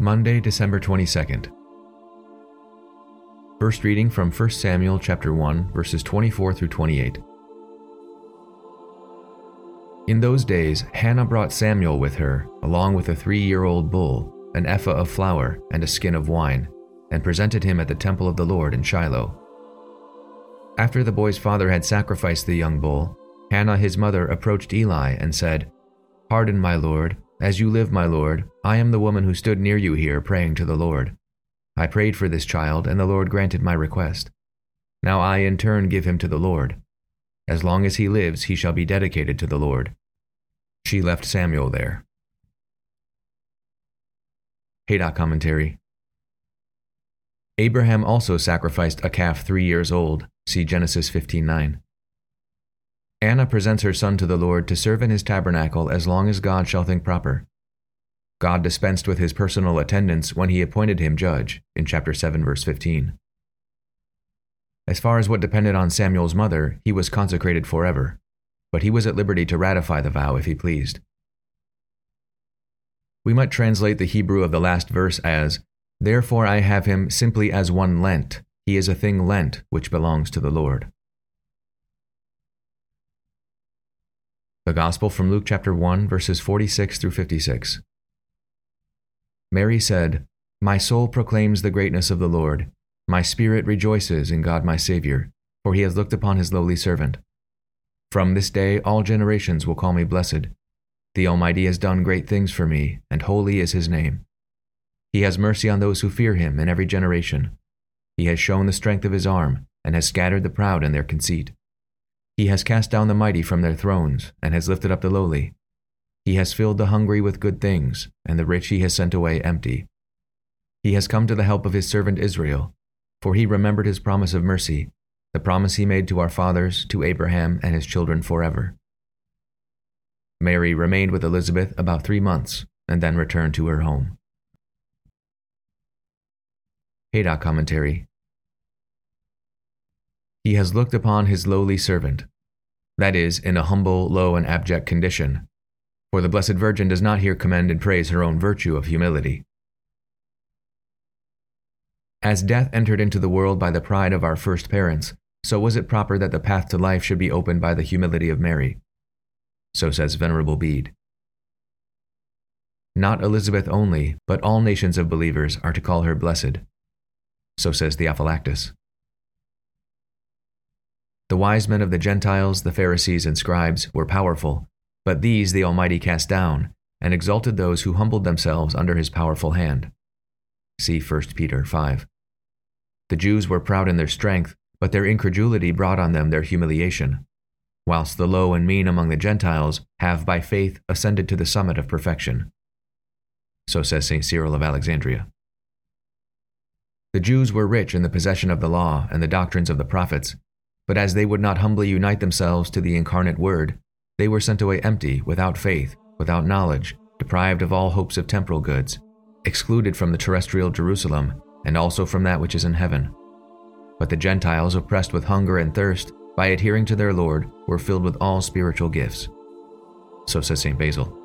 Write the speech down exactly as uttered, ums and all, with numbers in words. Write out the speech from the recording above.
Monday, December twenty-second. First reading from First Samuel chapter one, verses twenty-four through twenty-eight. In those days, Hannah brought Samuel with her, along with a three-year-old bull, an ephah of flour, and a skin of wine, and presented him at the temple of the Lord in Shiloh. After the boy's father had sacrificed the young bull, Hannah his mother approached Eli and said, "Pardon, my lord, as you live, my lord, I am the woman who stood near you here praying to the Lord. I prayed for this child, and the Lord granted my request. Now I in turn give him to the Lord. As long as he lives, he shall be dedicated to the Lord." She left Samuel there. Haydock Commentary. Abraham also sacrificed a calf three years old. See Genesis fifteen nine. Anna presents her son to the Lord to serve in his tabernacle as long as God shall think proper. God dispensed with his personal attendance when he appointed him judge, in chapter seven, verse fifteen. As far as what depended on Samuel's mother, he was consecrated forever, but he was at liberty to ratify the vow if he pleased. We might translate the Hebrew of the last verse as, "Therefore I have him simply as one lent. He is a thing lent which belongs to the Lord." The Gospel from Luke chapter one, verses forty-six through fifty-six. Mary said, "My soul proclaims the greatness of the Lord. My spirit rejoices in God my Savior, for he has looked upon his lowly servant. From this day all generations will call me blessed. The Almighty has done great things for me, and holy is his name. He has mercy on those who fear him in every generation. He has shown the strength of his arm, and has scattered the proud in their conceit. He has cast down the mighty from their thrones, and has lifted up the lowly. He has filled the hungry with good things, and the rich he has sent away empty. He has come to the help of his servant Israel, for he remembered his promise of mercy, the promise he made to our fathers, to Abraham and his children forever." Mary remained with Elizabeth about three months, and then returned to her home. Haydock Commentary. He has looked upon his lowly servant, that is, in a humble, low, and abject condition, for the Blessed Virgin does not here commend and praise her own virtue of humility. As death entered into the world by the pride of our first parents, so was it proper that the path to life should be opened by the humility of Mary. So says Venerable Bede. Not Elizabeth only, but all nations of believers are to call her blessed. So says Theophylactus. The wise men of the Gentiles, the Pharisees and scribes, were powerful, but these the Almighty cast down, and exalted those who humbled themselves under his powerful hand. See First Peter five. The Jews were proud in their strength, but their incredulity brought on them their humiliation, whilst the low and mean among the Gentiles have by faith ascended to the summit of perfection. So says Saint Cyril of Alexandria. The Jews were rich in the possession of the law and the doctrines of the prophets, but as they would not humbly unite themselves to the incarnate Word, they were sent away empty, without faith, without knowledge, deprived of all hopes of temporal goods, excluded from the terrestrial Jerusalem, and also from that which is in heaven. But the Gentiles, oppressed with hunger and thirst, by adhering to their Lord, were filled with all spiritual gifts. So says Saint Basil.